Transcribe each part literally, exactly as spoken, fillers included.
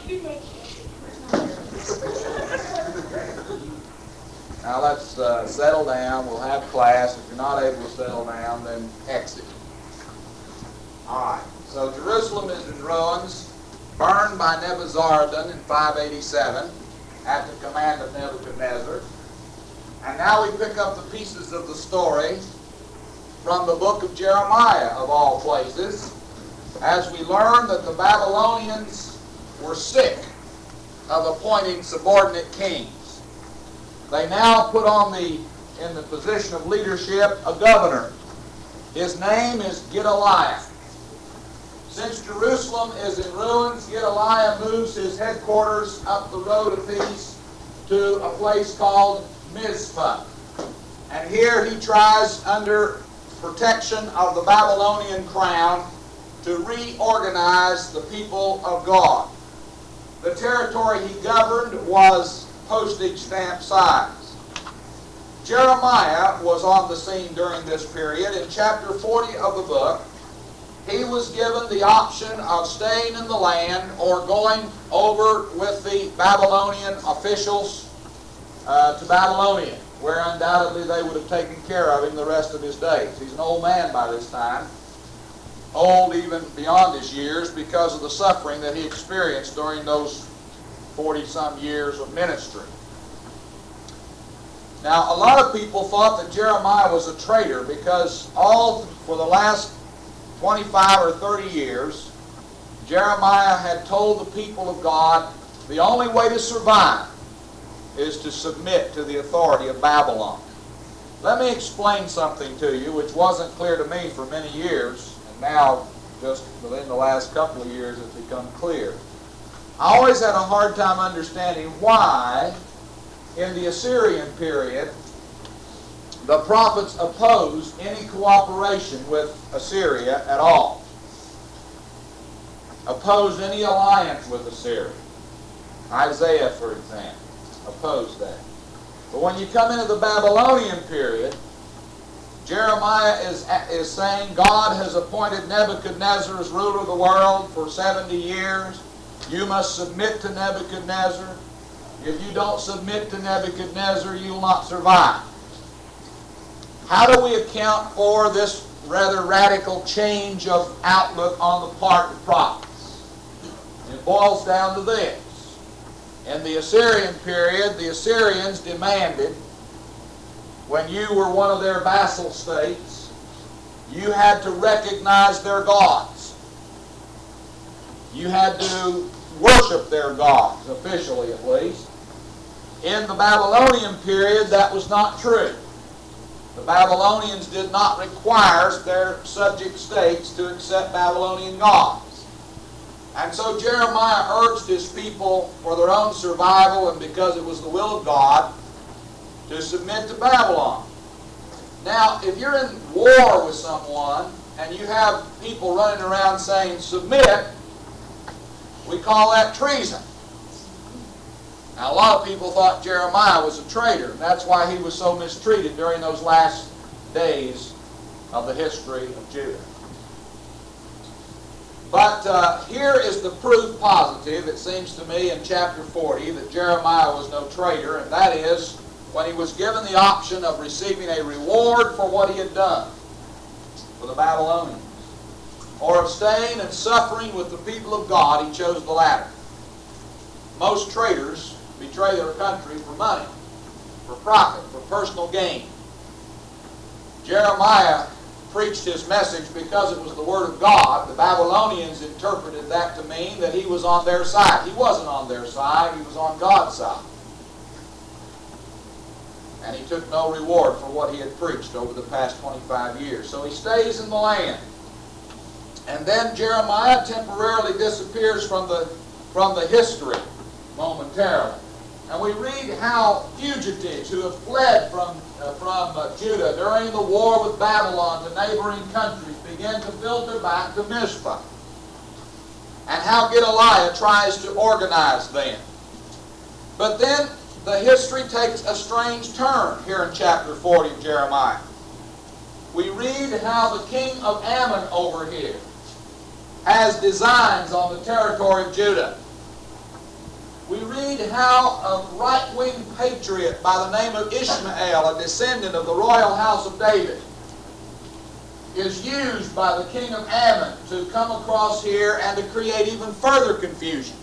Now let's uh, settle down. We'll have class. If you're not able to settle down, then exit. All right. So Jerusalem is in ruins, burned by Nebuzaradan in five eighty-seven at the command of Nebuchadnezzar. And now we pick up the pieces of the story from the book of Jeremiah, of all places, as we learn that the Babylonians were sick of appointing subordinate kings. They now put on the, in the position of leadership, a governor. His name is Gedaliah. Since Jerusalem is in ruins, Gedaliah moves his headquarters up the road a piece to a place called Mizpah. And here he tries, under protection of the Babylonian crown, to reorganize the people of God. The territory he governed was postage stamp size. Jeremiah was on the scene during this period. In chapter forty of the book, he was given the option of staying in the land or going over with the Babylonian officials uh, to Babylonia, where undoubtedly they would have taken care of him the rest of his days. He's an old man by this time, old even beyond his years because of the suffering that he experienced during those forty-some years of ministry. Now, a lot of people thought that Jeremiah was a traitor because all for the last twenty-five or thirty years, Jeremiah had told the people of God the only way to survive is to submit to the authority of Babylon. Let me explain something to you which wasn't clear to me for many years, and now just within the last couple of years it's become clear. I always had a hard time understanding why in the Assyrian period the prophets opposed any cooperation with Assyria at all. Opposed any alliance with Assyria. Isaiah, for example, opposed that. But when you come into the Babylonian period, Jeremiah is, is saying God has appointed Nebuchadnezzar as ruler of the world for seventy years. You must submit to Nebuchadnezzar. If you don't submit to Nebuchadnezzar, you will not survive. How do we account for this rather radical change of outlook on the part of the prophets? It boils down to this. In the Assyrian period, the Assyrians demanded, when you were one of their vassal states, you had to recognize their gods. You had to worship their gods, officially at least. In the Babylonian period, that was not true. The Babylonians did not require their subject states to accept Babylonian gods. And so Jeremiah urged his people, for their own survival and because it was the will of God, to submit to Babylon. Now, if you're in war with someone and you have people running around saying, submit, we call that treason. Now, a lot of people thought Jeremiah was a traitor, and that's why he was so mistreated during those last days of the history of Judah. But uh, here is the proof positive, it seems to me, in chapter forty, that Jeremiah was no traitor, and that is when he was given the option of receiving a reward for what he had done for the Babylonians, or of staying and suffering with the people of God. He chose the latter. Most traitors betray their country for money, for profit, for personal gain. Jeremiah preached his message because it was the Word of God. The Babylonians interpreted that to mean that he was on their side. He wasn't on their side, he was on God's side. And he took no reward for what he had preached over the past twenty-five years. So he stays in the land. And then Jeremiah temporarily disappears from the, from the history momentarily. And we read how fugitives who have fled from, uh, from uh, Judah during the war with Babylon to neighboring countries begin to filter back to Mizpah. And how Gedaliah tries to organize them. But then the history takes a strange turn here in chapter forty of Jeremiah. We read how the king of Ammon over here has designs on the territory of Judah. how a right-wing patriot by the name of Ishmael, a descendant of the royal house of David, is used by the king of Ammon to come across here and to create even further confusion.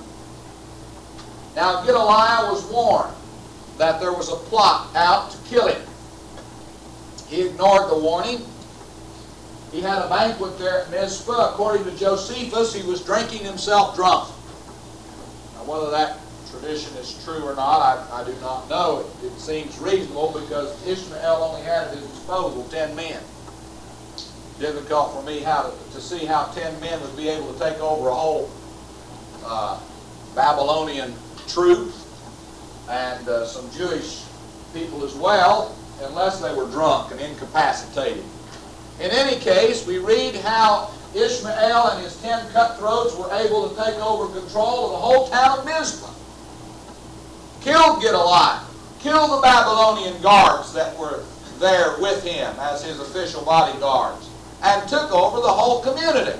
Now, Gedaliah was warned that there was a plot out to kill him. He ignored the warning. He had a banquet there at Mizpah. According to Josephus, he was drinking himself drunk. Now, whether that tradition is true or not, I, I do not know. It, it seems reasonable because Ishmael only had at his disposal ten men. Difficult for me how to, to see how ten men would be able to take over a whole uh, Babylonian troop and uh, some Jewish people as well, unless they were drunk and incapacitated. In any case, we read how Ishmael and his ten cutthroats were able to take over control of the whole town of Mizpah. Killed Gedaliah, killed the Babylonian guards that were there with him as his official bodyguards, and took over the whole community.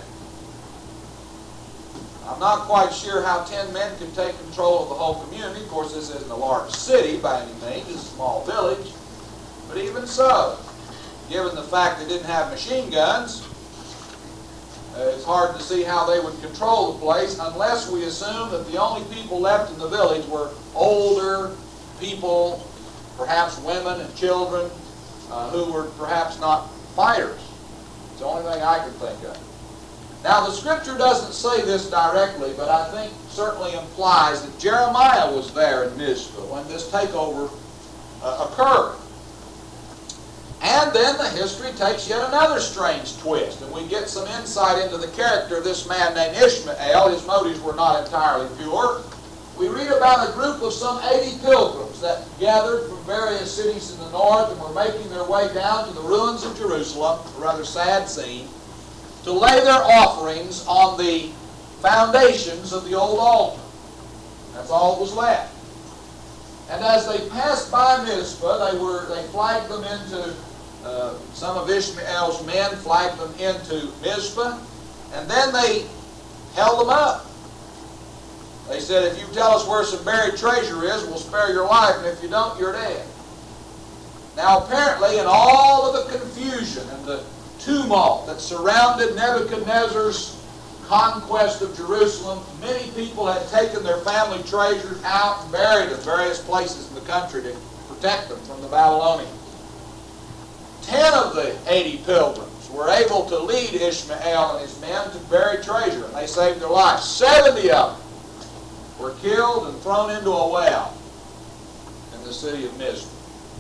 I'm not quite sure how ten men can take control of the whole community. Of course, this isn't a large city by any means. It's a small village. But even so, given the fact they didn't have machine guns, uh, it's hard to see how they would control the place unless we assume that the only people left in the village were older people, perhaps women and children, uh, who were perhaps not fighters. It's the only thing I can think of. Now, the Scripture doesn't say this directly, but I think certainly implies that Jeremiah was there in Mizpah when this takeover uh, occurred. And then the history takes yet another strange twist, and we get some insight into the character of this man named Ishmael. His motives were not entirely pure. We read about a group of some eighty pilgrims that gathered from various cities in the north and were making their way down to the ruins of Jerusalem, a rather sad scene, to lay their offerings on the foundations of the old altar. That's all that was left. And as they passed by Mizpah, they were they flagged them into, uh, some of Ishmael's men flagged them into Mizpah, and then they held them up. They said, if you tell us where some buried treasure is, we'll spare your life, and if you don't, you're dead. Now apparently in all of the confusion and the tumult that surrounded Nebuchadnezzar's conquest of Jerusalem, many people had taken their family treasures out and buried in various places in the country to protect them from the Babylonians. Ten of the eighty pilgrims were able to lead Ishmael and his men to bury treasure, and they saved their lives. Seventy of them were killed and thrown into a well in the city of Mizpah.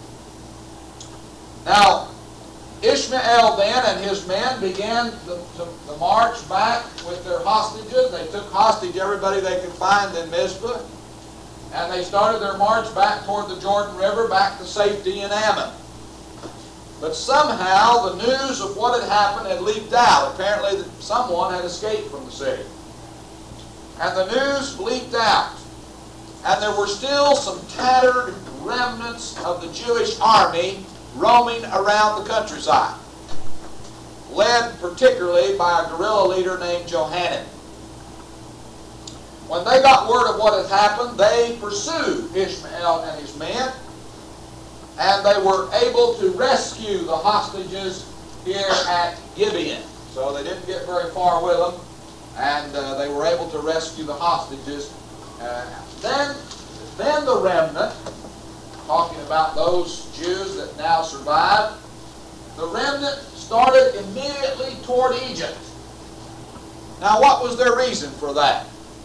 Now, Ishmael then and his men began the, the, the march back with their hostages. They took hostage everybody they could find in Mizpah, and they started their march back toward the Jordan River, back to safety in Ammon. But somehow the news of what had happened had leaked out. Apparently that someone had escaped from the city. And the news leaked out. And there were still some tattered remnants of the Jewish army roaming around the countryside, led particularly by a guerrilla leader named Johanan. When they got word of what had happened, they pursued Ishmael and his men, and they were able to rescue the hostages here at Gibeon. So they didn't get very far with them, and uh, they were able to rescue the hostages. Uh, then, then the remnant, talking about those Jews that now survived, the remnant started immediately toward Egypt. Now, what was their reason for that?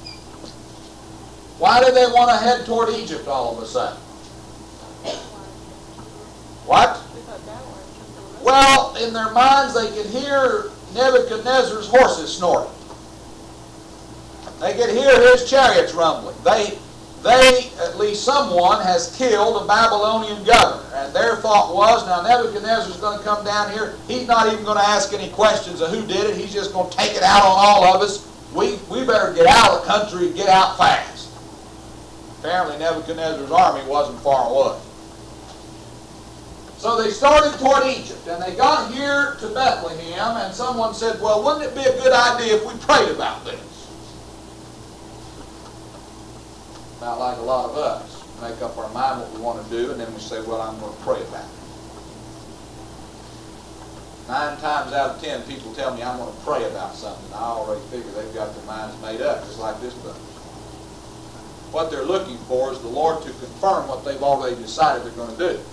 Why did they want to head toward Egypt all of a sudden? What? Well, in their minds they could hear Nebuchadnezzar's horses snorting. They could hear his chariots rumbling. They They, at least someone, has killed a Babylonian governor. And their thought was, now Nebuchadnezzar's going to come down here. He's not even going to ask any questions of who did it. He's just going to take it out on all of us. We, we better get out of the country and get out fast. Apparently Nebuchadnezzar's army wasn't far away. So they started toward Egypt, and they got here to Bethlehem, and someone said, well, wouldn't it be a good idea if we prayed about this? About like a lot of us. Make up our mind what we want to do, and then we say, well, I'm going to pray about it. Nine times out of ten, people tell me I'm going to pray about something. I already figure they've got their minds made up, just like this book. What they're looking for is the Lord to confirm what they've already decided they're going to do.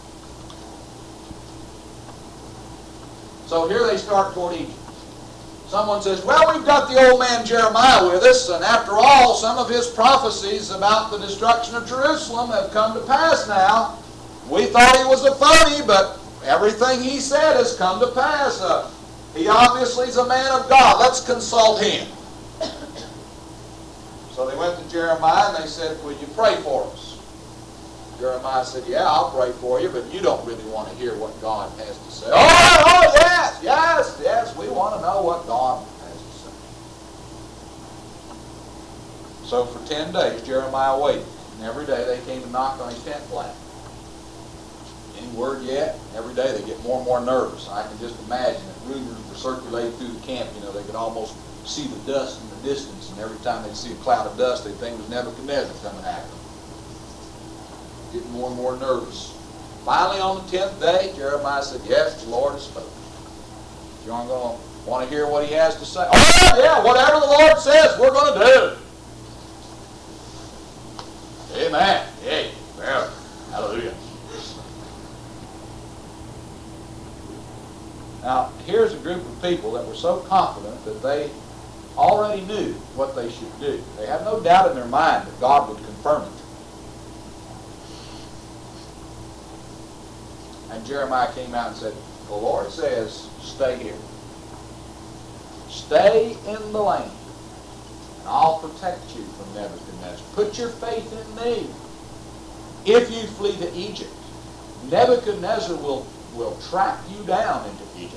So here they start toward Egypt. Someone says, well, we've got the old man Jeremiah with us, and after all, some of his prophecies about the destruction of Jerusalem have come to pass now. We thought he was a phony, but everything he said has come to pass. Uh, he obviously is a man of God. Let's consult him. So they went to Jeremiah and they said, will you pray for us? Jeremiah said, yeah, I'll pray for you, but you don't really want to hear what God has to say. Oh, oh yes, yes, yes, we want to know what God has to say. So for ten days, Jeremiah waited. And every day they came and knocked on his tent flap. Any word yet? Every day they get more and more nervous. I can just imagine that rumors were circulating through the camp. You know, they could almost see the dust in the distance, and every time they'd see a cloud of dust, they'd think it was Nebuchadnezzar coming at them. Getting more and more nervous. Finally, on the tenth day, Jeremiah said, yes, the Lord has spoken. You aren't going to want to hear what he has to say? Oh, yeah, whatever the Lord says, we're going to do. Amen. Hey, well, hallelujah. Now, here's a group of people that were so confident that they already knew what they should do. They had no doubt in their mind that God would confirm it. And Jeremiah came out and said, the Lord says, stay here. Stay in the land, and I'll protect you from Nebuchadnezzar. Put your faith in me. If you flee to Egypt, Nebuchadnezzar will, will track you down into Egypt.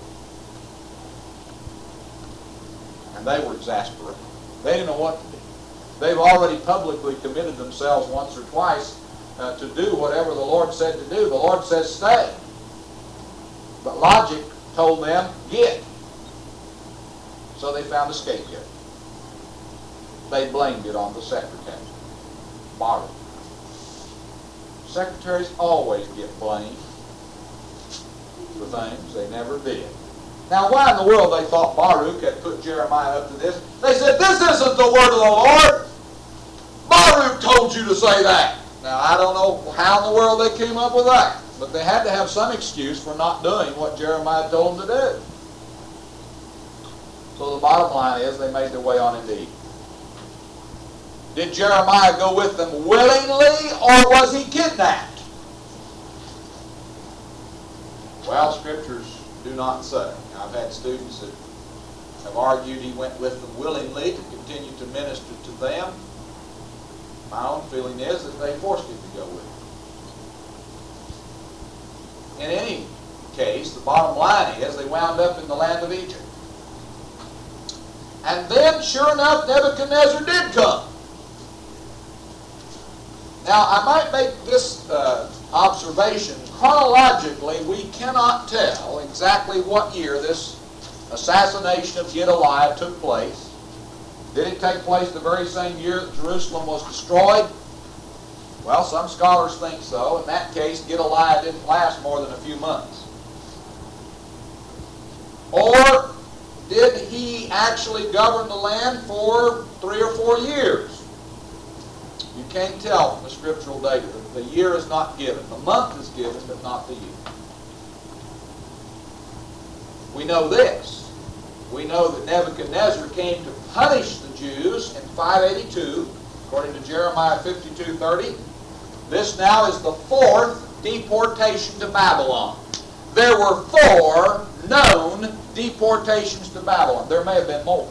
And they were exasperated. They didn't know what to do. They've already publicly committed themselves once or twice Uh, to do whatever the Lord said to do. The Lord says stay. But logic told them get. So they found a scapegoat. They blamed it on the secretary. Baruch. Secretaries always get blamed for things they never did. Now, why in the world they thought Baruch had put Jeremiah up to this? They said, this isn't the word of the Lord. Baruch told you to say that. Now, I don't know how in the world they came up with that, but they had to have some excuse for not doing what Jeremiah told them to do. So the bottom line is they made their way on into Egypt. Did Jeremiah go with them willingly, or was he kidnapped? Well, scriptures do not say. I've had students that have argued he went with them willingly to continue to minister to them. My own feeling is that they forced him to go with him. In any case, the bottom line is they wound up in the land of Egypt. And then, sure enough, Nebuchadnezzar did come. Now, I might make this uh, observation. Chronologically, we cannot tell exactly what year this assassination of Gedaliah took place. Did it take place the very same year that Jerusalem was destroyed? Well, some scholars think so. In that case, Gedaliah didn't last more than a few months. Or did he actually govern the land for three or four years? You can't tell from the scriptural data. The year is not given. The month is given, but not the year. We know this. We know that Nebuchadnezzar came to punish the Jews in five eighty-two, according to Jeremiah fifty-two thirty. This now is the fourth deportation to Babylon. There were four known deportations to Babylon. There may have been more.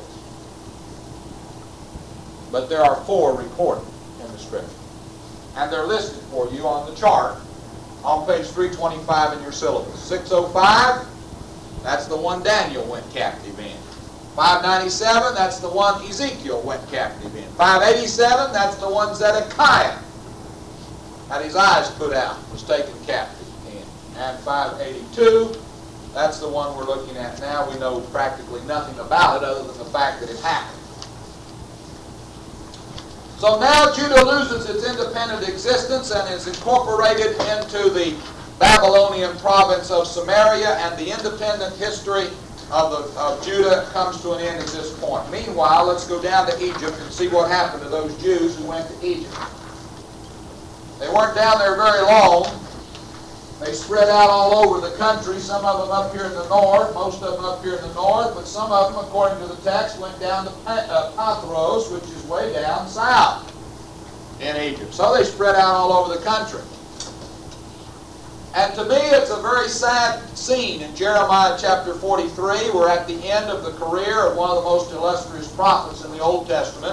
But there are four recorded in the Scripture. And they're listed for you on the chart on page three twenty-five in your syllabus. six oh five, that's the one Daniel went captive in. five ninety-seven, that's the one Ezekiel went captive in. five eighty-seven, that's the one Zedekiah had his eyes put out, was taken captive in. And five eighty-two, that's the one we're looking at now. We know practically nothing about it other than the fact that it happened. So now Judah loses its independent existence and is incorporated into the Babylonian province of Samaria, and the independent history of, the, of Judah comes to an end at this point. Meanwhile, let's go down to Egypt and see what happened to those Jews who went to Egypt. They weren't down there very long. They spread out all over the country, some of them up here in the north, most of them up here in the north, but some of them, according to the text, went down to Pathros, which is way down south in Egypt. So they spread out all over the country. And to me, it's a very sad scene in Jeremiah chapter forty-three. We're at the end of the career of one of the most illustrious prophets in the Old Testament.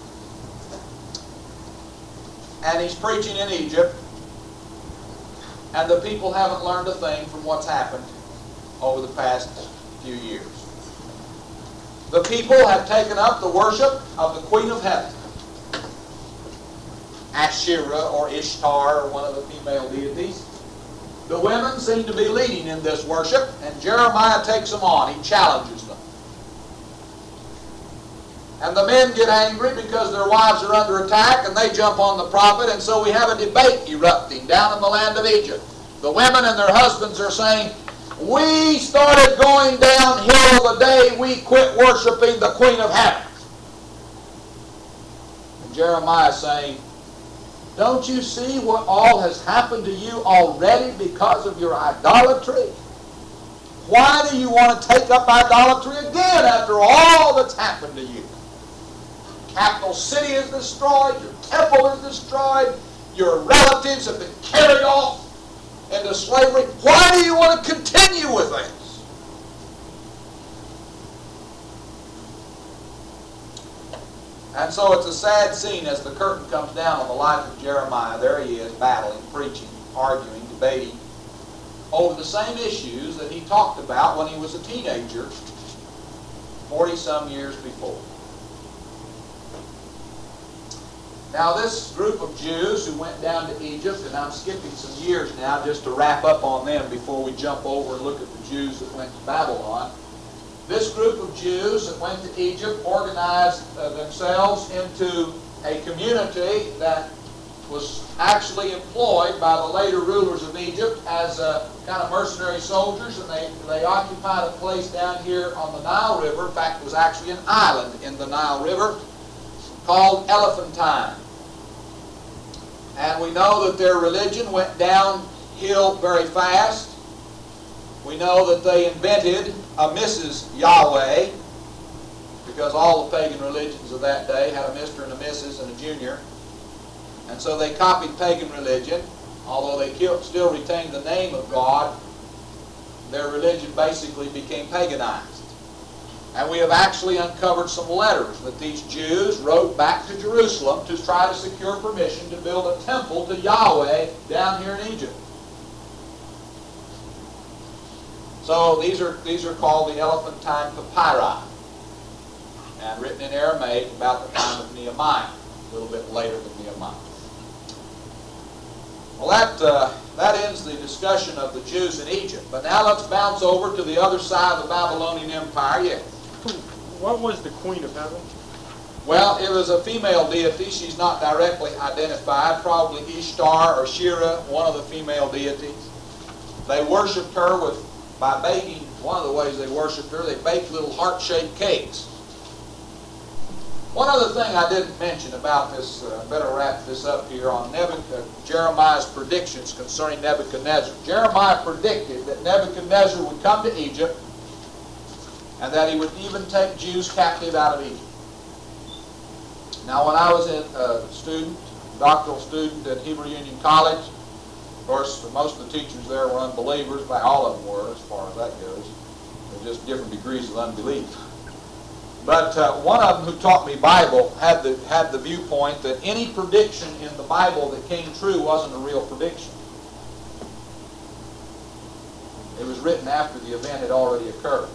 And he's preaching in Egypt. And the people haven't learned a thing from what's happened over the past few years. The people have taken up the worship of the Queen of Heaven, Asherah or Ishtar, or one of the female deities. The women seem to be leading in this worship, and Jeremiah takes them on. He challenges them. And the men get angry because their wives are under attack, and they jump on the prophet, and so we have a debate erupting down in the land of Egypt. The women and their husbands are saying, we started going downhill the day we quit worshiping the Queen of Heaven. And Jeremiah is saying, don't you see what all has happened to you already because of your idolatry? Why do you want to take up idolatry again after all that's happened to you? Capital city is destroyed, your temple is destroyed, your relatives have been carried off into slavery. Why do you want to continue with this? And so it's a sad scene as the curtain comes down on the life of Jeremiah. There he is, battling, preaching, arguing, debating over the same issues that he talked about when he was a teenager forty-some years before. Now this group of Jews who went down to Egypt, and I'm skipping some years now just to wrap up on them before we jump over and look at the Jews that went to Babylon. This group of Jews that went to Egypt organized uh, themselves into a community that was actually employed by the later rulers of Egypt as uh, kind of mercenary soldiers, and they, they occupied a place down here on the Nile River. In fact, it was actually an island in the Nile River called Elephantine. And we know that their religion went downhill very fast. We know that they invented a Missus Yahweh, because all the pagan religions of that day had a Mister and a Missus and a Junior. And so they copied pagan religion. Although they still retained the name of God, their religion basically became paganized. And we have actually uncovered some letters that these Jews wrote back to Jerusalem to try to secure permission to build a temple to Yahweh down here in Egypt. So these are these are called the Elephantine Papyri, and written in Aramaic about the time of Nehemiah, a little bit later than Nehemiah. Well, that uh, that ends the discussion of the Jews in Egypt. But now let's bounce over to the other side of the Babylonian Empire. Yes. What was the Queen of Heaven? Well, it was a female deity. She's not directly identified. Probably Ishtar or Shira, one of the female deities. They worshipped her with by baking. One of the ways they worshipped her, they baked little heart-shaped cakes. One other thing I didn't mention about this, uh, I better wrap this up here, on Nebuchadnezzar, Jeremiah's predictions concerning Nebuchadnezzar. Jeremiah predicted that Nebuchadnezzar would come to Egypt and that he would even take Jews captive out of Egypt. Now, when I was a uh, student, doctoral student at Hebrew Union College, of course, most of the teachers there were unbelievers. By all of them were, as far as that goes. They're just different degrees of unbelief. But uh, one of them who taught me Bible had the had the viewpoint that any prediction in the Bible that came true wasn't a real prediction. It was written after the event had already occurred.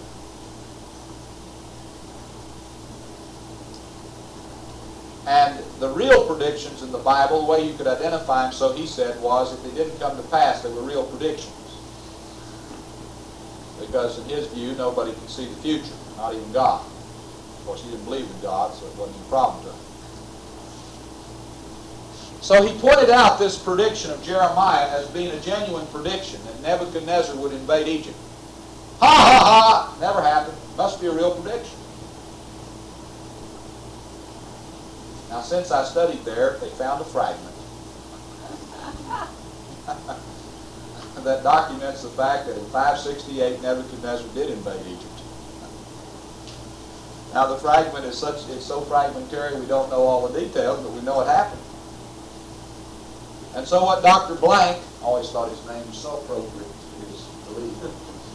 And the real predictions in the Bible, the way you could identify them, so he said, was if they didn't come to pass, they were real predictions. Because in his view, nobody can see the future, not even God. Of course, he didn't believe in God, so it wasn't a problem to him. So he pointed out this prediction of Jeremiah as being a genuine prediction that Nebuchadnezzar would invade Egypt. Ha ha ha! Never happened. Must be a real prediction. Now, since I studied there, they found a fragment that documents the fact that in five sixty-eight Nebuchadnezzar did invade Egypt. Now, the fragment is such it's so fragmentary we don't know all the details, but we know it happened. And so what Doctor Blank, I always thought his name was so appropriate to his belief.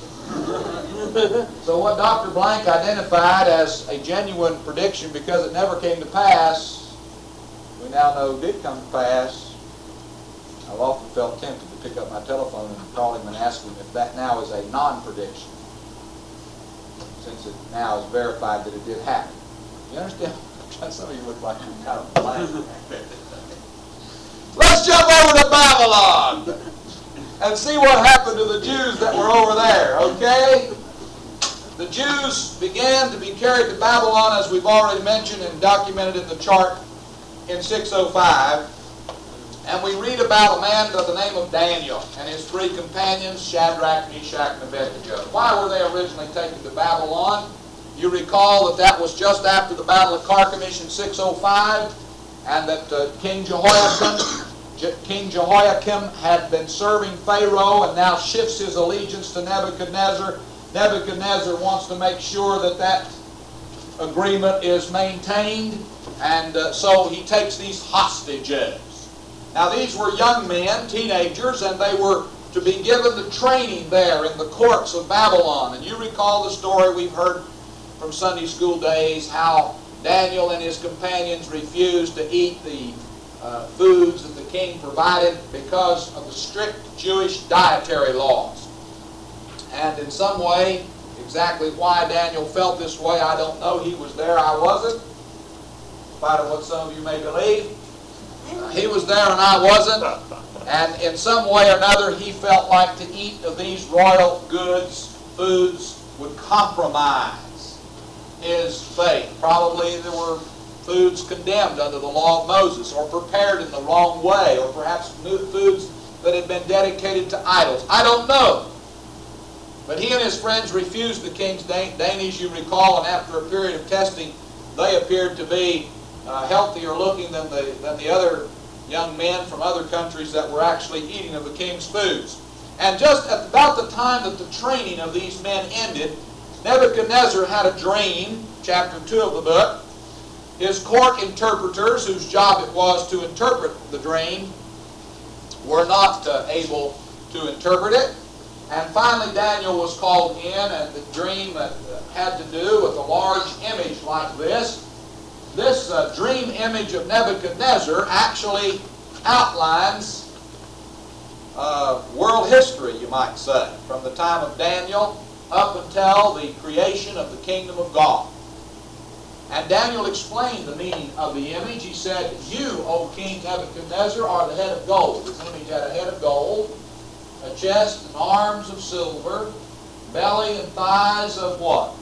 So what Doctor Blank identified as a genuine prediction because it never came to pass, we now know did come to pass. I've often felt tempted to pick up my telephone and call him and ask him if that now is a non-prediction, since it now is verified that it did happen. You understand? Some of you look like you're kind of blank. Let's jump over to Babylon and see what happened to the Jews that were over there, okay? The Jews began to be carried to Babylon, as we've already mentioned and documented in the chart, in six oh five. And we read about a man by the name of Daniel and his three companions, Shadrach, Meshach, and Abednego. Why were they originally taken to Babylon? You recall that that was just after the Battle of Carchemish in six oh five, and that uh, King Jehoiakim, Je- King Jehoiakim had been serving Pharaoh and now shifts his allegiance to Nebuchadnezzar. Nebuchadnezzar wants to make sure that that agreement is maintained, and uh, so he takes these hostages. Now, these were young men, teenagers, and they were to be given the training there in the courts of Babylon. And you recall the story we've heard from Sunday school days, how Daniel and his companions refused to eat the uh, foods that the king provided because of the strict Jewish dietary laws. And in some way, exactly why Daniel felt this way, I don't know. He was there, I wasn't. In spite of what some of you may believe. He was there and I wasn't, and in some way or another he felt like to eat of these royal goods, foods, would compromise his faith. Probably there were foods condemned under the law of Moses, or prepared in the wrong way, or perhaps foods that had been dedicated to idols. I don't know. But he and his friends refused the king's dainties, you recall, and after a period of testing, they appeared to be Uh, healthier looking than the, than the other young men from other countries that were actually eating of the king's foods. And just at about the time that the training of these men ended, Nebuchadnezzar had a dream, chapter two of the book. His court interpreters, whose job it was to interpret the dream, were not uh, able to interpret it. And finally Daniel was called in, and the dream uh, had to do with a large image like this. This uh, dream image of Nebuchadnezzar actually outlines uh, world history, you might say, from the time of Daniel up until the creation of the kingdom of God. And Daniel explained the meaning of the image. He said, "You, O King Nebuchadnezzar, are the head of gold." This image had a head of gold, a chest and arms of silver, belly and thighs of what?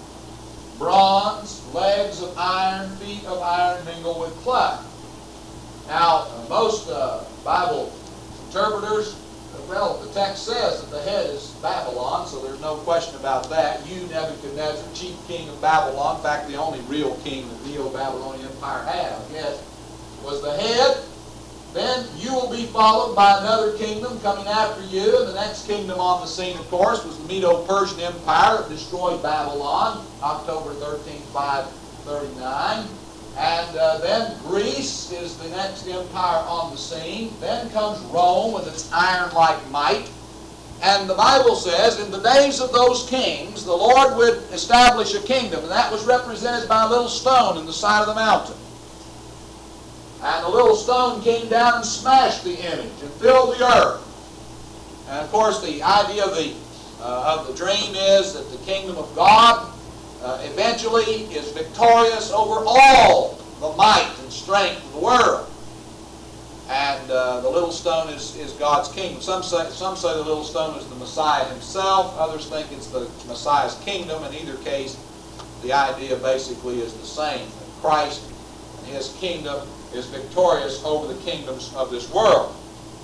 Bronze, legs of iron, feet of iron mingled with clay. Now, most uh, Bible interpreters, well, the text says that the head is Babylon, so there's no question about that. You, Nebuchadnezzar, chief king of Babylon, in fact, the only real king that the Neo-Babylonian Empire had, I guess, was the head. Then you will be followed by another kingdom coming after you, and the next kingdom on the scene, of course, was the Medo-Persian Empire that destroyed Babylon, October thirteenth, five thirty-nine. And uh, then Greece is the next empire on the scene. Then comes Rome with its iron-like might. And the Bible says, in the days of those kings, the Lord would establish a kingdom, and that was represented by a little stone in the side of the mountain. And the little stone came down and smashed the image and filled the earth. And of course, the idea of the uh, of the dream is that the kingdom of God uh, eventually is victorious over all the might and strength of the world. And uh, the little stone is, is God's kingdom. Some say some say the little stone is the Messiah himself. Others think it's the Messiah's kingdom. In either case, the idea basically is the same. That Christ and his kingdom is victorious over the kingdoms of this world.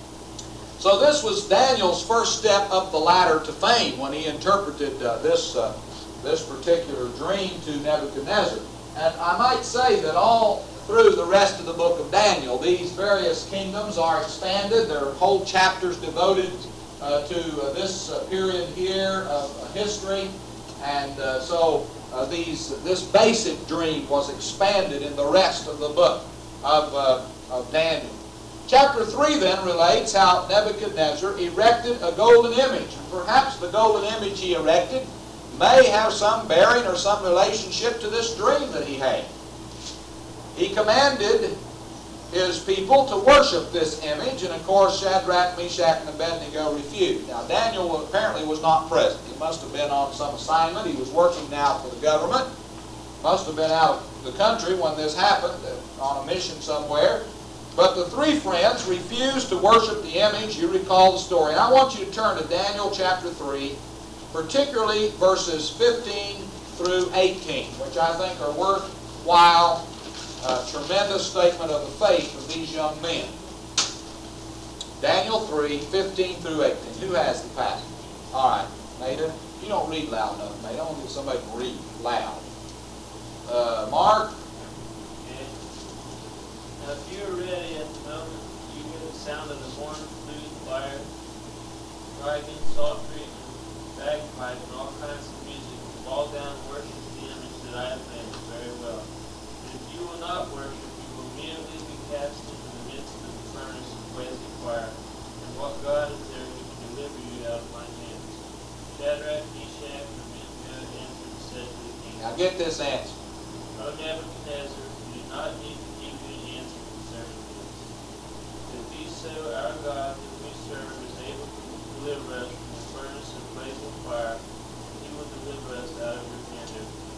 So this was Daniel's first step up the ladder to fame when he interpreted uh, this, uh, this particular dream to Nebuchadnezzar. And I might say that all through the rest of the book of Daniel, these various kingdoms are expanded. There are whole chapters devoted uh, to uh, this uh, period here of uh, history. And uh, so uh, these, this basic dream was expanded in the rest of the book of, uh, of Daniel. Chapter three then relates how Nebuchadnezzar erected a golden image. And perhaps the golden image he erected may have some bearing or some relationship to this dream that he had. He commanded his people to worship this image, and of course Shadrach, Meshach, and Abednego refused. Now Daniel apparently was not present. He must have been on some assignment. He was working now for the government. Must have been out of the country when this happened, on a mission somewhere. But the three friends refused to worship the image. You recall the story. And I want you to turn to Daniel chapter three, particularly verses fifteen through eighteen, which I think are worthwhile. A tremendous statement of the faith of these young men. Daniel three, fifteen through eighteen. Who has the passage? All right, Maida. You don't read loud enough, Maida. I want to get somebody to read loud. Uh, Mark? Okay. Now, if you're ready at the moment, you hear the sound of the horn, flute, lyre, dragon, psaltery, and bagpipe, and all kinds of music. Fall down and worship the image that I have made very well. If you will not worship, you will immediately be cast into the midst of the furnace of blazing fire. And what God is there who can deliver you out of my hands? Shadrach, Meshach, and Abednego answered and said to the king. Now get this answer. O Nebuchadnezzar, we do not need to give you an answer concerning this. If be so, our God whom we serve is able to deliver us from the furnace of blazing fire, and he will deliver us out of your hand.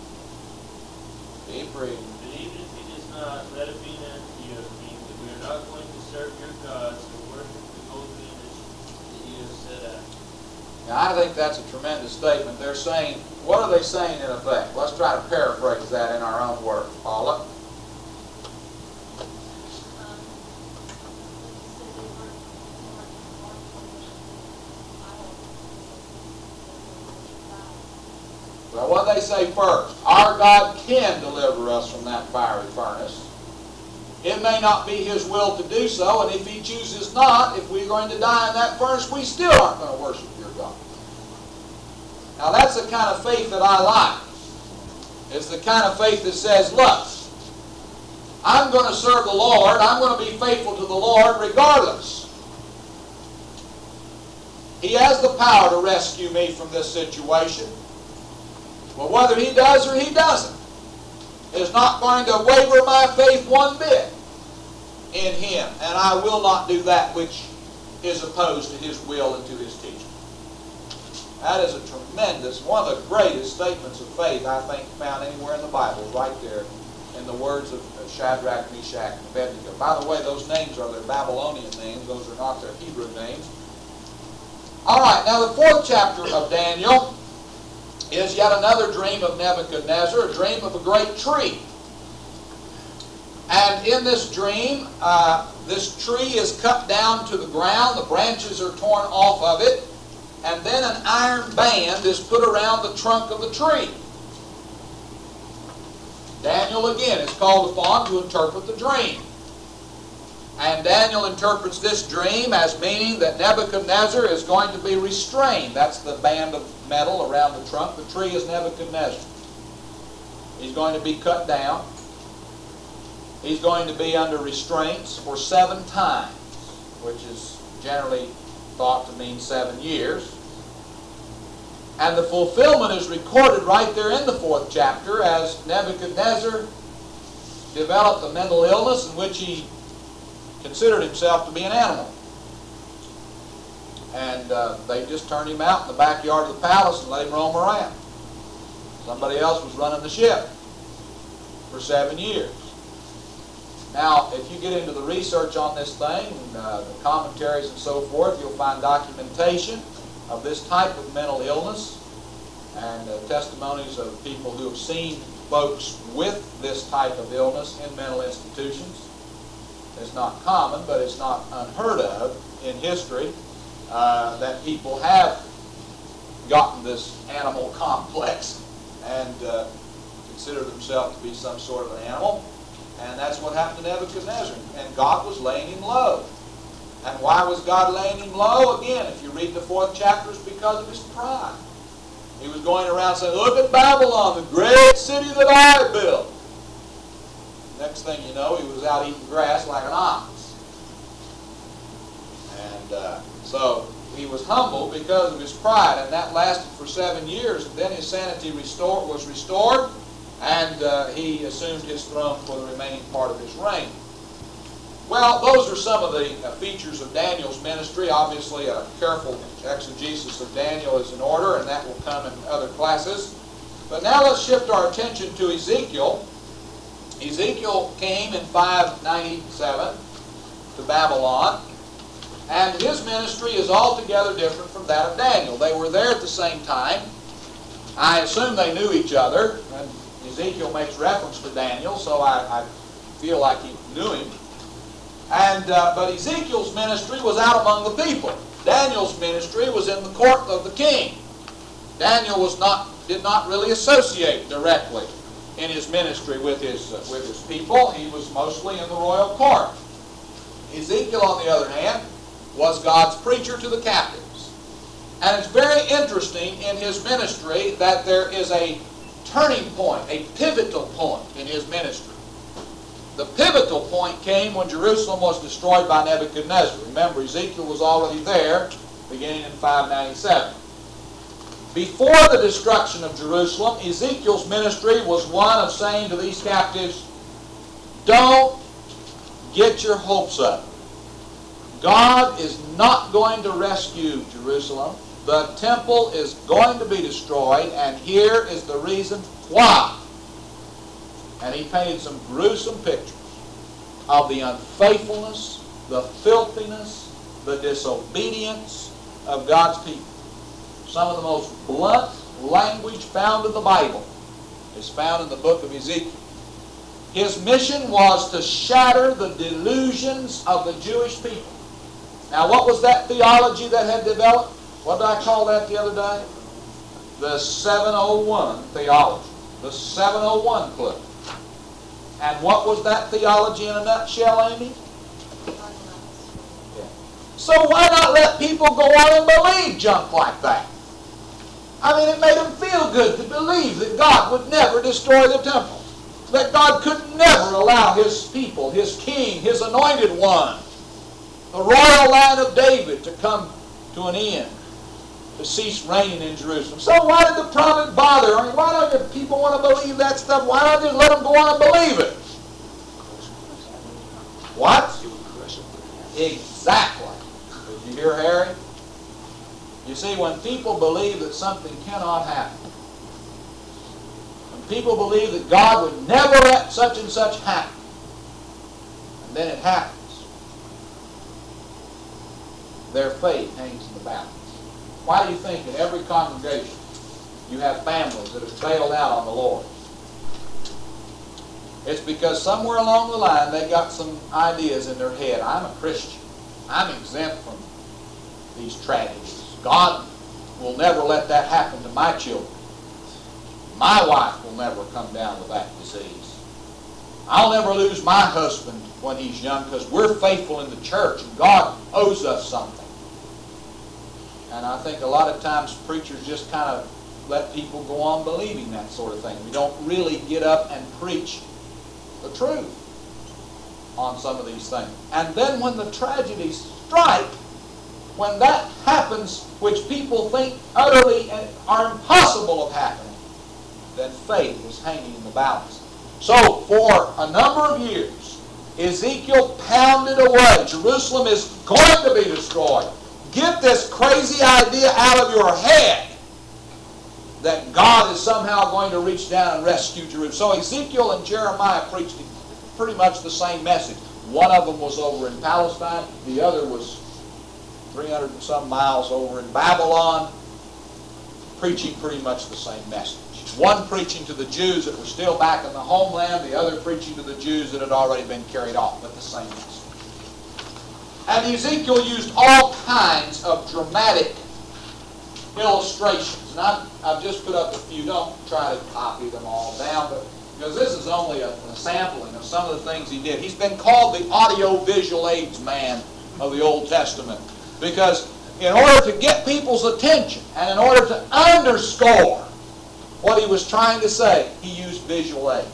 Be free. But even if he does not, let it be known to you, O king, that we are not going to serve your gods or worship the golden image that you have set up. Now, I think that's a tremendous statement. They're saying, what are they saying in effect? Let's try to paraphrase that in our own words. Paula? Well, what they say first, our God can deliver us from that fiery furnace. It may not be His will to do so, and if He chooses not, if we're going to die in that furnace, we still aren't going to worship your God. Now that's the kind of faith that I like. It's the kind of faith that says, look, I'm going to serve the Lord, I'm going to be faithful to the Lord regardless. He has the power to rescue me from this situation. Well, whether He does or He doesn't is not going to waver my faith one bit in Him. And I will not do that which is opposed to His will and to His teaching. That is a tremendous, one of the greatest statements of faith I think found anywhere in the Bible, right there in the words of Shadrach, Meshach, and Abednego. By the way, those names are their Babylonian names. Those are not their Hebrew names. All right, now the fourth chapter of Daniel is yet another dream of Nebuchadnezzar, a dream of a great tree. And in this dream, uh, this tree is cut down to the ground, the branches are torn off of it, and then an iron band is put around the trunk of the tree. Daniel again is called upon to interpret the dream. And Daniel interprets this dream as meaning that Nebuchadnezzar is going to be restrained. That's the band of metal around the trunk. The tree is Nebuchadnezzar. He's going to be cut down. He's going to be under restraints for seven times, which is generally thought to mean seven years. And the fulfillment is recorded right there in the fourth chapter as Nebuchadnezzar developed a mental illness in which he considered himself to be an animal. And uh, they just turned him out in the backyard of the palace and let him roam around. Somebody else was running the ship for seven years. Now, if you get into the research on this thing, uh, the commentaries and so forth, you'll find documentation of this type of mental illness and uh, testimonies of people who have seen folks with this type of illness in mental institutions. It's not common, but it's not unheard of in history uh, that people have gotten this animal complex and uh, consider themselves to be some sort of an animal. And that's what happened to Nebuchadnezzar. And God was laying him low. And why was God laying him low? Again, if you read the fourth chapter, it's because of his pride. He was going around saying, look at Babylon, the great city that I built. Next thing you know, he was out eating grass like an ox. And uh, so he was humble because of his pride, and that lasted for seven years. And then his sanity restored, was restored, and uh, he assumed his throne for the remaining part of his reign. Well, those are some of the uh, features of Daniel's ministry. Obviously, a careful exegesis of Daniel is in order, and that will come in other classes. But now let's shift our attention to Ezekiel. Ezekiel came in five ninety-seven to Babylon, and his ministry is altogether different from that of Daniel. They were there at the same time. I assume they knew each other, and Ezekiel makes reference to Daniel, so I, I feel like he knew him. And uh, but Ezekiel's ministry was out among the people. Daniel's ministry was in the court of the king. Daniel was not did not really associate directly in his ministry with his uh, with his people. He was mostly in the royal court. Ezekiel, on the other hand, was God's preacher to the captives. And it's very interesting in his ministry that there is a turning point, a pivotal point in his ministry. The pivotal point came when Jerusalem was destroyed by Nebuchadnezzar. Remember, Ezekiel was already there, beginning in five ninety-seven. Before the destruction of Jerusalem, Ezekiel's ministry was one of saying to these captives, don't get your hopes up. God is not going to rescue Jerusalem. The temple is going to be destroyed, and here is the reason why. And he painted some gruesome pictures of the unfaithfulness, the filthiness, the disobedience of God's people. Some of the most blunt language found in the Bible is found in the book of Ezekiel. His mission was to shatter the delusions of the Jewish people. Now, what was that theology that had developed? What did I call that the other day? The seven oh one theology. The seven oh one club. And what was that theology in a nutshell, Amy? Yeah. So why not let people go on and believe junk like that? I mean, it made them feel good to believe that God would never destroy the temple. That God could never allow His people, His king, His anointed one, the royal line of David to come to an end, to cease reigning in Jerusalem. So why did the prophet bother? I mean, why don't the people want to believe that stuff? Why not just let them go on and believe it? What? Exactly. Did you hear Harry? You see, when people believe that something cannot happen, when people believe that God would never let such and such happen, and then it happens, their faith hangs in the balance. Why do you think in every congregation you have families that have bailed out on the Lord? It's because somewhere along the line they got some ideas in their head. I'm a Christian. I'm exempt from these tragedies. God will never let that happen to my children. My wife will never come down with that disease. I'll never lose my husband when he's young because we're faithful in the church and God owes us something. And I think a lot of times preachers just kind of let people go on believing that sort of thing. We don't really get up and preach the truth on some of these things. And then when the tragedies strike, when that happens, which people think utterly are impossible of happening, then faith is hanging in the balance. So for a number of years, Ezekiel pounded away. Jerusalem is going to be destroyed. Get this crazy idea out of your head that God is somehow going to reach down and rescue Jerusalem. So Ezekiel and Jeremiah preached pretty much the same message. One of them was over in Palestine. The other was three hundred and some miles over in Babylon, preaching pretty much the same message. One preaching to the Jews that were still back in the homeland, the other preaching to the Jews that had already been carried off, but the same message. And Ezekiel used all kinds of dramatic illustrations. And I've, I've just put up a few. Don't try to copy them all down, but because this is only a, a sampling of some of the things he did. He's been called the audio-visual aids man of the Old Testament, because in order to get people's attention and in order to underscore what he was trying to say, he used visual aids.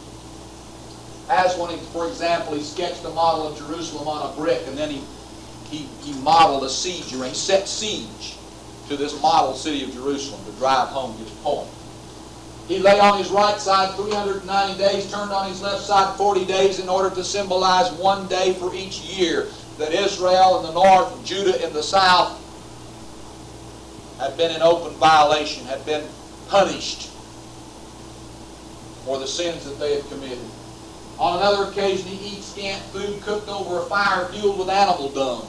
As when, he, for example, he sketched a model of Jerusalem on a brick, and then he, he, he modeled a siege, or he set siege to this model city of Jerusalem to drive home his point. He lay on his right side three hundred ninety days, turned on his left side forty days in order to symbolize one day for each year that Israel in the north and Judah in the south had been in open violation, had been punished for the sins that they had committed. On another occasion, he eats scant food cooked over a fire fueled with animal dung,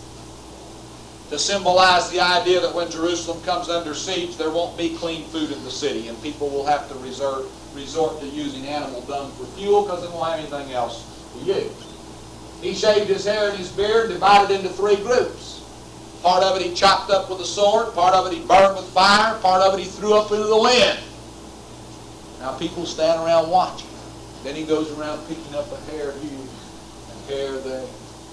to symbolize the idea that when Jerusalem comes under siege, there won't be clean food in the city, and people will have to reserve, resort to using animal dung for fuel because they won't have anything else to use. He shaved his hair and his beard, divided into three groups. Part of it he chopped up with a sword, part of it he burned with fire, part of it he threw up into the wind. Now people stand around watching. Then he goes around picking up a hair here and hair there,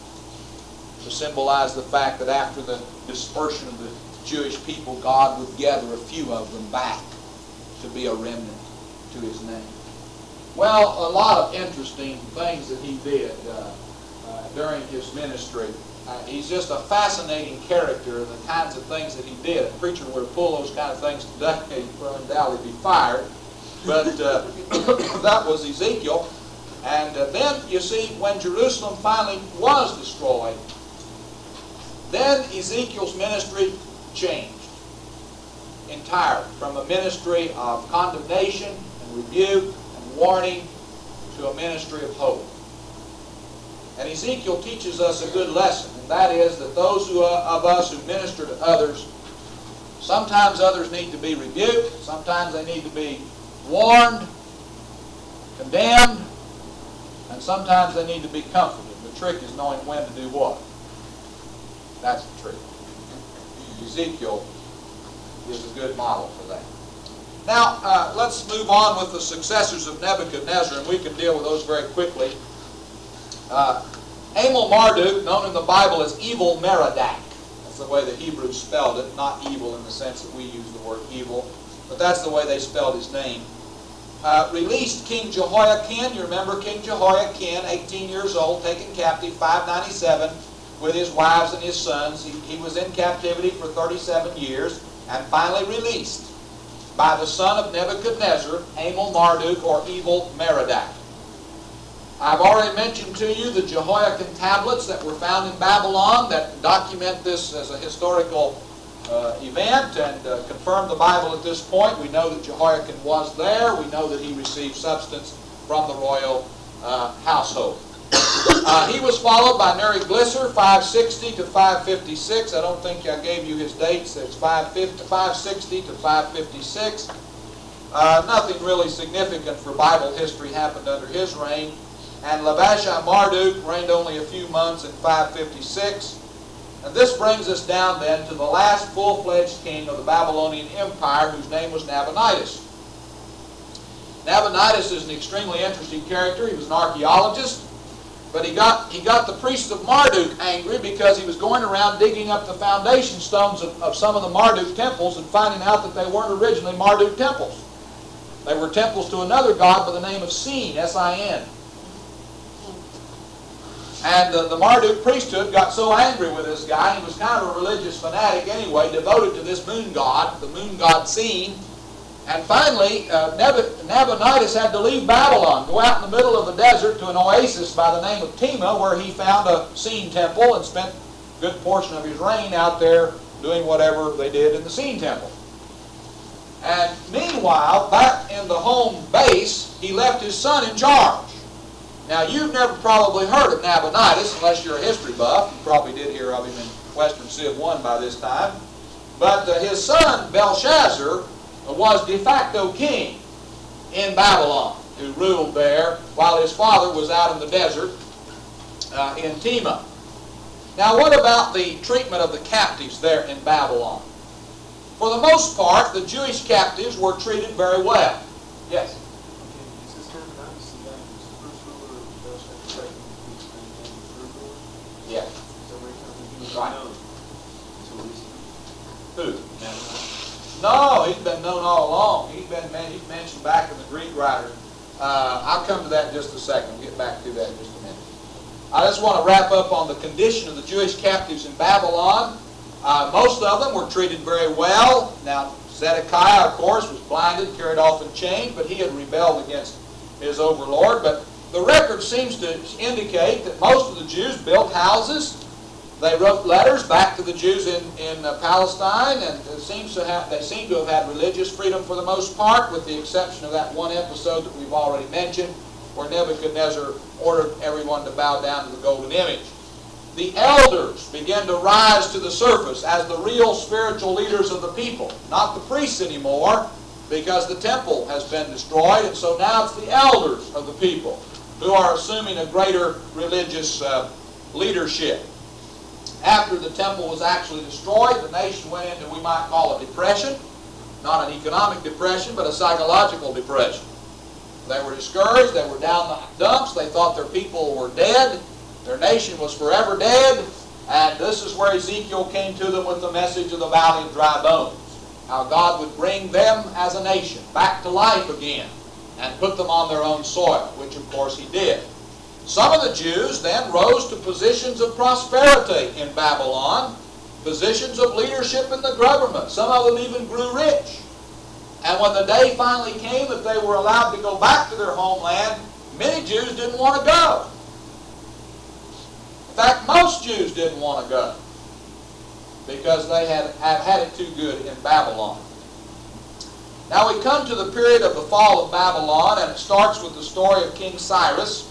to symbolize the fact that after the dispersion of the Jewish people, God would gather a few of them back to be a remnant to his name. Well, a lot of interesting things that he did uh, uh, during his ministry. Uh, he's just a fascinating character, and the kinds of things that he did. A preacher were to pull those kind of things today, he'd undoubtedly be fired. But uh, that was Ezekiel. And uh, then, you see, when Jerusalem finally was destroyed, then Ezekiel's ministry changed entirely, from a ministry of condemnation and rebuke and warning to a ministry of hope. And Ezekiel teaches us a good lesson, and that is that those who, uh, of us who minister to others, sometimes others need to be rebuked, sometimes they need to be warned, condemned, and sometimes they need to be comforted. The trick is knowing when to do what. That's the trick. Ezekiel is a good model for that. Now, uh, let's move on with the successors of Nebuchadnezzar, and we can deal with those very quickly. Uh, Amel Marduk, known in the Bible as Evil Merodach. That's the way the Hebrews spelled it, not evil in the sense that we use the word evil, but that's the way they spelled his name. Uh, released King Jehoiakim. You remember King Jehoiakim, eighteen years old, taken captive, five ninety-seven, with his wives and his sons. He, he was in captivity for thirty-seven years, and finally released by the son of Nebuchadnezzar, Amel Marduk, or Evil Merodach. I've already mentioned to you the Jehoiakim tablets that were found in Babylon that document this as a historical uh, event and uh, confirm the Bible at this point. We know that Jehoiakim was there. We know that he received substance from the royal uh, household. Uh, he was followed by Neri-Glisser, five sixty to five fifty-six. I don't think I gave you his dates. It's five sixty to five fifty-six. Uh, nothing really significant for Bible history happened under his reign. And Labashai-Marduk reigned only a few months in five fifty-six. And this brings us down then to the last full-fledged king of the Babylonian Empire, whose name was Nabonidus. Nabonidus is an extremely interesting character. He was an archaeologist. But he got, he got the priests of Marduk angry because he was going around digging up the foundation stones of, of some of the Marduk temples and finding out that they weren't originally Marduk temples. They were temples to another god by the name of Sin, S I N. And uh, the Marduk priesthood got so angry with this guy, he was kind of a religious fanatic anyway, devoted to this moon god, the moon god Sin. And finally, uh, Nabonidus had to leave Babylon, go out in the middle of the desert to an oasis by the name of Tema, where he found a Sin temple and spent a good portion of his reign out there doing whatever they did in the Sin temple. And meanwhile, back in the home base, he left his son in charge. Now, you've never probably heard of Nabonidus, unless you're a history buff. You probably did hear of him in Western Civ one by this time. But uh, his son, Belshazzar, was de facto king in Babylon, who ruled there while his father was out in the desert uh, in Tema. Now, what about the treatment of the captives there in Babylon? For the most part, the Jewish captives were treated very well. Yes? Is this kind of nice? Is that the first ruler of Belshazzar second, who's been named the third ruler? Yes. Is that where he comes in? He was Right. known until recently. Who? Nabonidus. No, he's been known all along. He's been he's mentioned back in the Greek writers. Uh, I'll come to that in just a second. We'll get back to that in just a minute. I just want to wrap up on the condition of the Jewish captives in Babylon. Uh, most of them were treated very well. Now, Zedekiah, of course, was blinded, carried off in chains, but he had rebelled against his overlord. But the record seems to indicate that most of the Jews built houses. They wrote letters back to the Jews in, in uh, Palestine, and it seems to have, they seem to have had religious freedom for the most part, with the exception of that one episode that we've already mentioned, where Nebuchadnezzar ordered everyone to bow down to the golden image. The elders began to rise to the surface as the real spiritual leaders of the people, not the priests anymore, because the temple has been destroyed, and so now it's the elders of the people who are assuming a greater religious uh, leadership. After the temple was actually destroyed, the nation went into, we might call a depression, not an economic depression, but a psychological depression. They were discouraged, they were down the dumps, they thought their people were dead, their nation was forever dead, and this is where Ezekiel came to them with the message of the valley of dry bones. How God would bring them as a nation back to life again and put them on their own soil, which of course he did. Some of the Jews then rose to positions of prosperity in Babylon, positions of leadership in the government. Some of them even grew rich. And when the day finally came that they were allowed to go back to their homeland, many Jews didn't want to go. In fact, most Jews didn't want to go because they had, had had it too good in Babylon. Now we come to the period of the fall of Babylon, and it starts with the story of King Cyrus.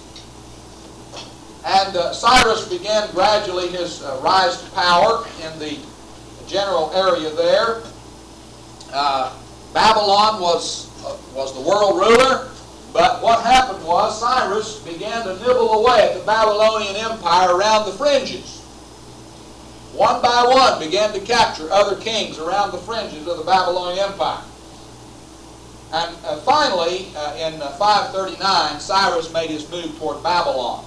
And uh, Cyrus began gradually his uh, rise to power in the general area there. Uh, Babylon was, uh, was the world ruler, but what happened was Cyrus began to nibble away at the Babylonian Empire around the fringes. One by one began to capture other kings around the fringes of the Babylonian Empire. And uh, finally, uh, in uh, five thirty-nine, Cyrus made his move toward Babylon.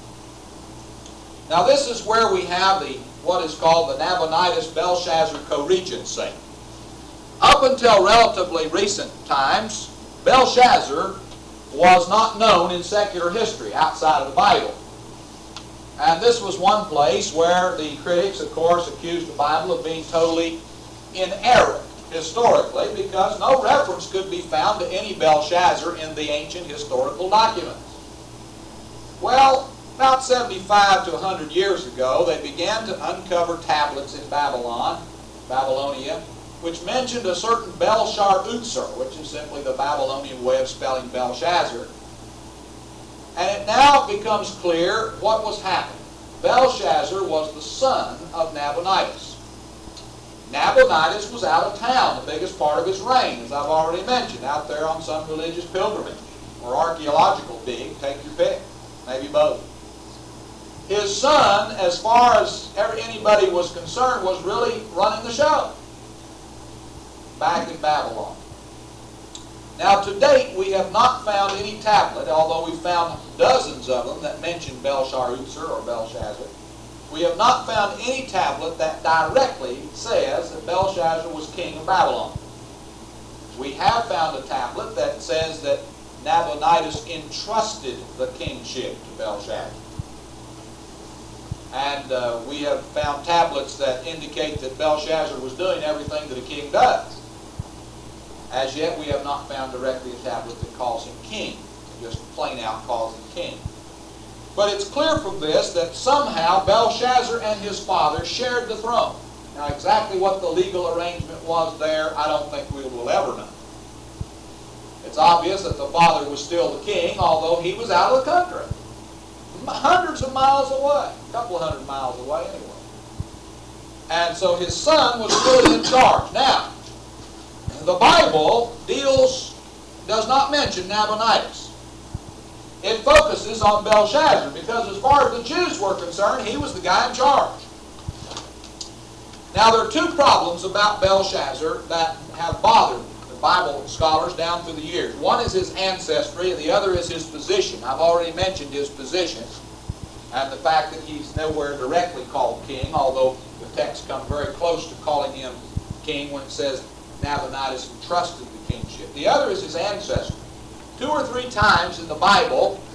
Now this is where we have the what is called the Nabonidus-Belshazzar co-regency. Up until relatively recent times, Belshazzar was not known in secular history outside of the Bible. And this was one place where the critics, of course, accused the Bible of being totally in error historically, because no reference could be found to any Belshazzar in the ancient historical documents. Well, about seventy-five to one hundred years ago, they began to uncover tablets in Babylon, Babylonia, which mentioned a certain Belshazzar, which is simply the Babylonian way of spelling Belshazzar. And it now becomes clear what was happening. Belshazzar was the son of Nabonidus. Nabonidus was out of town the biggest part of his reign, as I've already mentioned, out there on some religious pilgrimage or archaeological dig, take your pick, maybe both. His son, as far as ever anybody was concerned, was really running the show back in Babylon. Now, to date, we have not found any tablet, although we found dozens of them that mention Belshazzar or Belshazzar. We have not found any tablet that directly says that Belshazzar was king of Babylon. We have found a tablet that says that Nabonidus entrusted the kingship to Belshazzar. And uh, we have found tablets that indicate that Belshazzar was doing everything that a king does. As yet, we have not found directly a tablet that calls him king, just plain out calls him king. But it's clear from this that somehow Belshazzar and his father shared the throne. Now, exactly what the legal arrangement was there, I don't think we will ever know. It's obvious that the father was still the king, although he was out of the country. Hundreds of miles away, a couple of hundred miles away anyway. And so his son was really in charge. Now, the Bible deals, does not mention Nabonidus. It focuses on Belshazzar because as far as the Jews were concerned, he was the guy in charge. Now, there are two problems about Belshazzar that have bothered the Bible scholars down through the years. One is his ancestry, and the other is his position. I've already mentioned his position and the fact that he's nowhere directly called king, although the text comes very close to calling him king when it says Nabonidus entrusted the kingship. The other is his ancestry. Two or three times in the Bible,